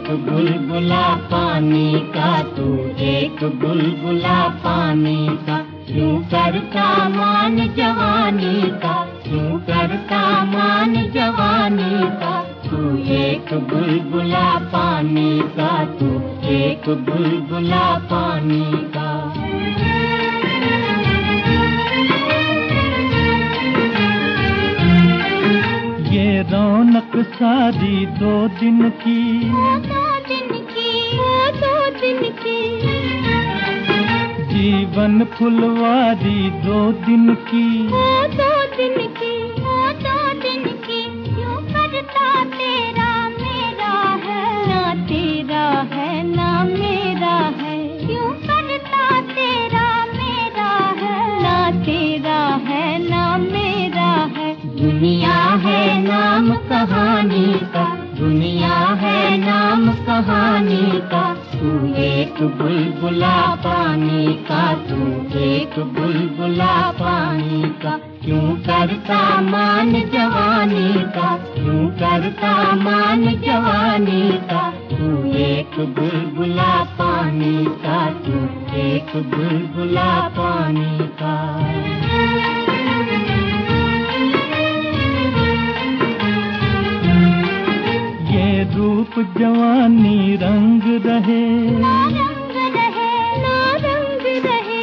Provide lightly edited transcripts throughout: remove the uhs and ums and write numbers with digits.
बुलबुला पानी का, तू एक बुलबुला पानी का। क्यों करता मान जवानी का, क्यों करता मान जवानी का। तू एक बुलबुला पानी का, तू एक बुलबुला पानी का। ये रौनक सारी दो दिन की, दो दिन की, दो दिन की। जीवन फुलवारी दो दिन की, दो दिन की, दो दिन की। क्यों करता तेरा मेरा है, ना तेरा है ना मेरा है। क्यों करता तेरा मेरा है, ना तेरा है ना मेरा है। दुनिया है नाम कहानी का, दुनिया है नाम कहानी का। तू एक बुलबुला पानी का, तू एक बुलबुला पानी का। क्यों करता मान जवानी का, क्यों करता मान जवानी का। तू एक बुलबुला पानी का, तू एक बुलबुला पानी का। रूप जवानी रंग रहे, ना रंग रहे, ना रंग रहे।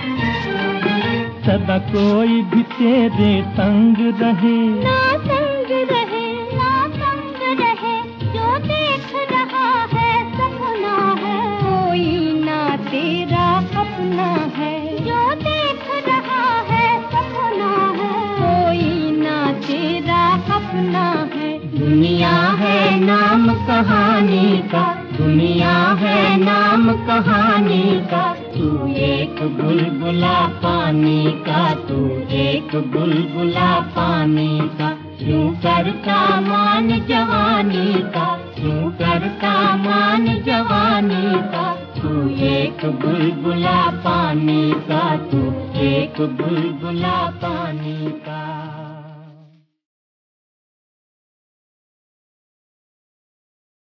सदा कोई भी तेरे संग रहे, ना संग रहे, ना संग रहे। जो देख रहा है सपना है, कोई ना तेरा अपना है। जो देख रहा है सपना है, कोई ना तेरा अपना है। दुनिया है नाम कहानी का, दुनिया है नाम कहानी का। तू एक बुलबुला पानी का, तू एक बुलबुला पानी का। क्यों करता मान जवानी का, क्यों करता मान जवानी का। तू एक बुलबुला पानी का, तू एक बुलबुला पानी का।